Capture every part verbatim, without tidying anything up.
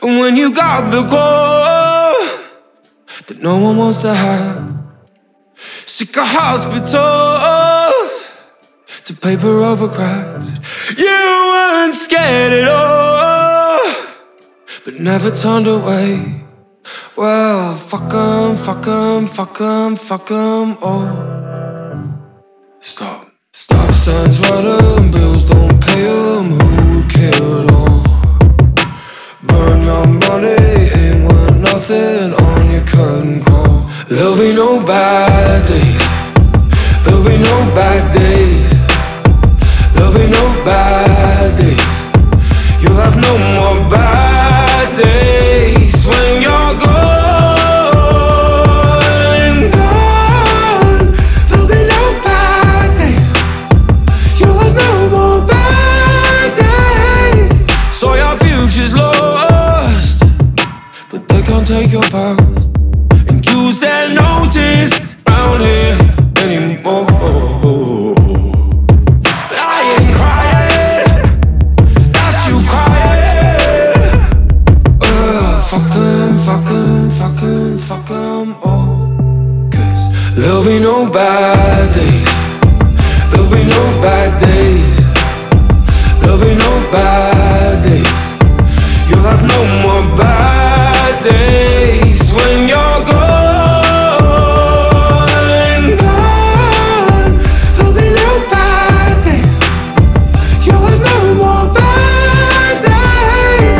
And when you got the call that no one wants to have, sick of hospitals to paper over cracks, you weren't scared at all, but never turned away. Well, fuck 'em, fuck 'em, fuck 'em, fuck 'em all. Stop. Stop signs run 'em, bills don't pay 'em, who would care at all? Burn your money, ain't worth nothing on your curtain call. There'll be no bad days, there'll be no bad days, there'll be no bad days. You'll have no more bad days when you're gone, gone. There'll be no bad days, you'll have no more bad days. So your future's lost, but they can't take your past and use their notice round here anymore. I ain't crying, that's you crying. uh, Fuck 'em, fuck 'em, fuck 'em, fuck 'em all. Cause there'll be no bad days, there'll be no bad days, there'll be no bad days. You'll have no more bad days when you're gone, gone. There'll be no bad days, you'll have no more bad days.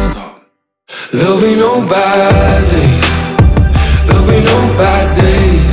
There'll be no bad days, there'll be no bad days,